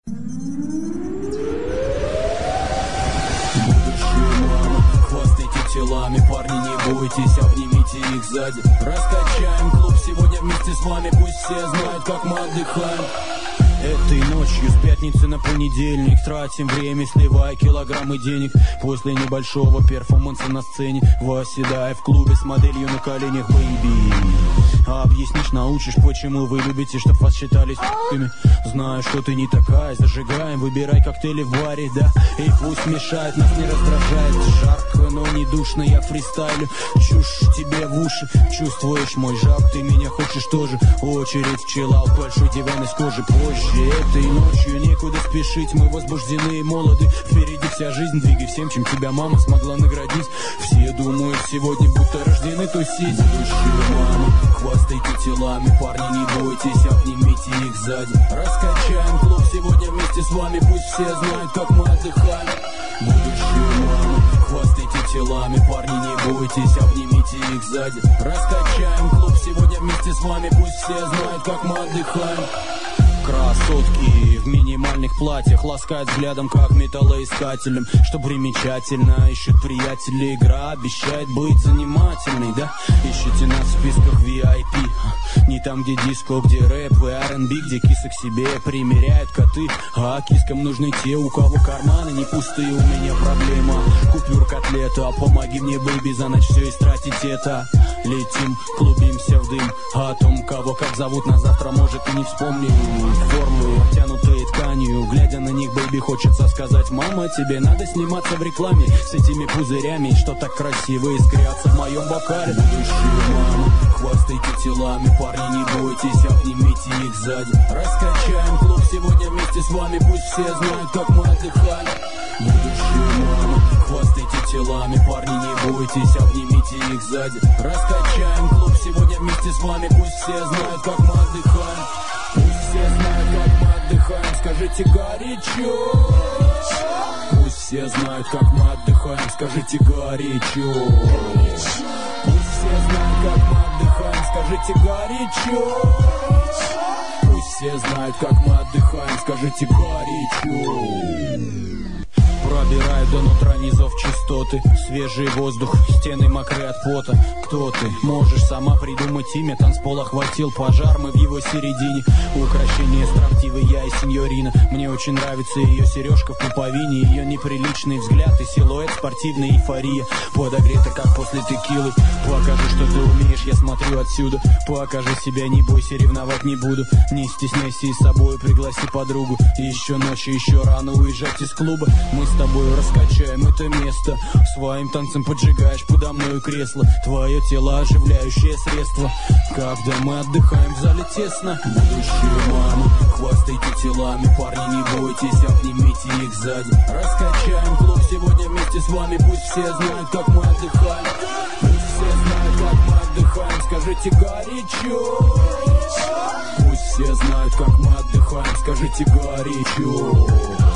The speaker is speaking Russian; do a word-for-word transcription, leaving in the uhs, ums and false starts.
Телами, парни, не бойтесь, обнимите их сзади. Раскачаем клуб сегодня вместе с вами, пусть все знают, как мы отдыхаем. Этой ночью с пятницы на понедельник тратим время, сливая килограммы денег. После небольшого перформанса на сцене, восседая в клубе с моделью на коленях, бэйби. А объяснишь, научишь, почему вы любите, чтоб вас считали с***ками. Знаю, что ты не такая, зажигаем, выбирай коктейли в баре, да. И пусть мешает, нас не раздражает. Жарко, но не душно, я фристайлю. Чушь тебе в уши, чувствуешь мой жар, ты меня хочешь тоже. Очередь в чиллаут, большой диван из кожи позже. Этой ночью некуда спешить, мы возбуждены и молоды. Впереди вся жизнь, двигай всем, чем тебя мама смогла наградить. Все думают сегодня, будто рождены тусить. Будущая мама, хвастайте телами, парни, не бойтесь, обнимите их сзади. Раскачаем клуб сегодня вместе с вами, пусть все знают, как мы отдыхаем. Будущая мама, хвастайте телами, парни, не бойтесь, обнимите их сзади. Раскачаем клуб сегодня вместе с вами, пусть все знают, как мы отдыхаем. Красотки в минимальных платьях ласкают взглядом, как металлоискателем. Что примечательно, ищут приятели, игра обещает быть занимательной, да? Ищите нас в списках ви ай пи. Не там, где диско, где рэп и ар энд би, где кисы к себе примеряют коты. А кискам нужны те, у кого карманы не пустые. У меня проблема, купюр котлета. Помоги мне, бэйби, за ночь все истратить это. Летим, клубимся в дым. О том, кого как зовут, на завтра, может, и не вспомним. Формы, обтянутые тканью. Глядя на них, бэйби, хочется сказать: мама, тебе надо сниматься в рекламе с этими пузырями, что так красиво искрятся в моем бокале. Будущая мама, хвастайте телами, парни, не бойтесь, обнимите их сзади. Раскачаем клуб сегодня вместе с вами, пусть все знают, как мы отдыхали. Будущая мама, хвастайте телами, парни, не бойтесь, обнимите их сзади. Раскачаем клуб сегодня вместе с вами, пусть все знают, как мы отдыхаем. Пусть все знают, как мы отдыхаем, скажите горячо. Пусть все знают, как мы отдыхаем, скажите горячо. Пусть все знают, как мы отдыхаем, скажите горячо. Пусть все знают, как мы отдыхаем, скажите горячо. Пробирает до нутра низов частоты, свежий воздух, стены мокрые от пота. Кто ты? Можешь сама придумать имя. Танцпол охватил пожар, мы в его середине. Украшение строптивой я и сеньорина. Мне очень нравится ее сережка в пуповине, ее неприличный взгляд и силуэт, спортивная эйфория. Подогрета, как после текилы. Покажи, что ты умеешь, я смотрю отсюда. Покажи себя, не бойся, ревновать не буду. Не стесняйся и с собой пригласи подругу. Еще ночи, еще рано уезжать из клуба. Мы с тобой раскачаем это место. Своим танцем поджигаешь подо мною кресло. Твое тело оживляющее средство. Когда мы отдыхаем в зале тесно. Будущая мама, хвастайте телами, парни, не бойтесь, обнимите их сзади. Раскачаем клуб сегодня вместе с вами, пусть все знают, как мы отдыхаем. Пусть все знают, как мы отдыхаем, скажите горячо. Пусть все знают, как мы отдыхаем, скажите горячо.